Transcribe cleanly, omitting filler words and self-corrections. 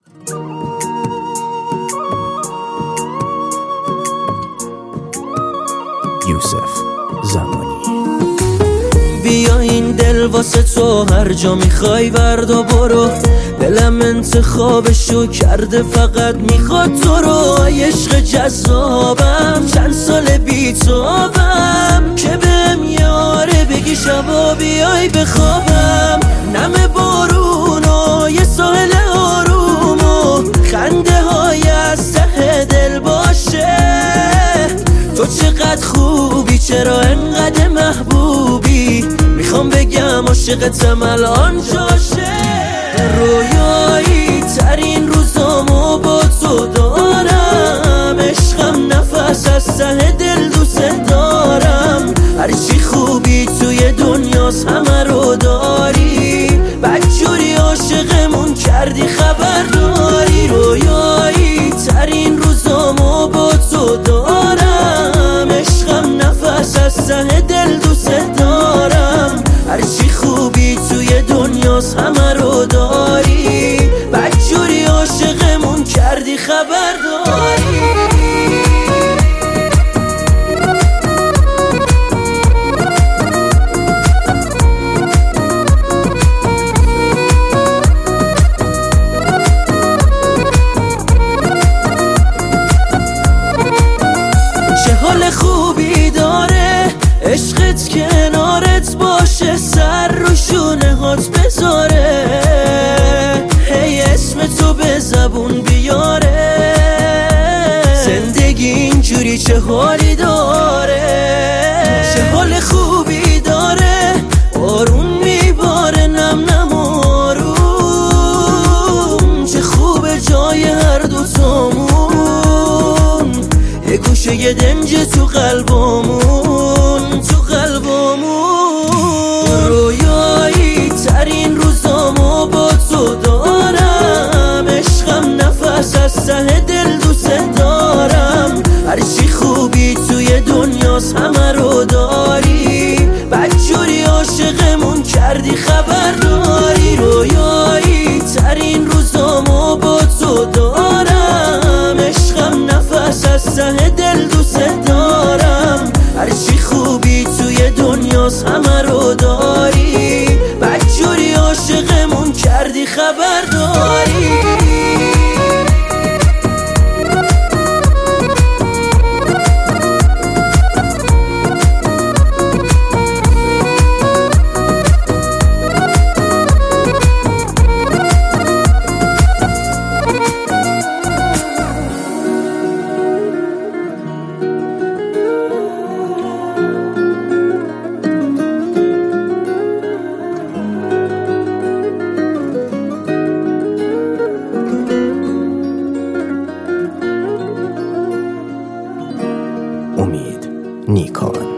یوسف زمانی. بیا این دل واسه تو هر جا میخوای وردا برو، دلم انتخابشو کرده فقط میخواد تو رو. عشق جذابم چند سال بیتابم که بهم یاره بگی شبا بیای بخوابم. نم بارون و یه ساحل آروم و خنده های از ته دل باشه. تو چقدر خوبی چرا انقدر محبوبی، میخوام بگم عاشقتم الان جاشه. رویایی ترین روزامو با تو دارم، عشقم نفس از ته دل دوست دارم. هرچی خوبی توی دنیاست همه رو داری، بدجوری عاشقمون کردی خبر داری. رویایی ترین روزامو با تو دارم، عشقم نفس از ته دل دوست دارم. هرچی خوبی توی دنیاست همه رو داری، بدجوری عاشقمون کردی خبر داری. چه حال خوبی داره عشقت کنارت باشه، سر رو شونه هات بذاره، هی اسم تو به زبون بیاره. زندگی اینجوری چه حالی داره، چه حال خوبی داره، آروم میباره نم نم آروم. چه خوبه جای هر دوتامون، یه گوشه یه دنج تو قلبمون، تو قلبمون. رویایی ترین روزامو با تو دارم، عشقم نفس از ته دل دوست دارم. هرچی خوبی توی دنیاست همه رو داری، بدجوری عاشقمون کردی خبر داری. رویایی ترین روزامو با تو دارم، عشقم نفس از ته دل دوست دارم. هرچی خوبی توی دنیاست همه رو داری، بدجوری عاشقمون کردی خبر داری. امید نیکان.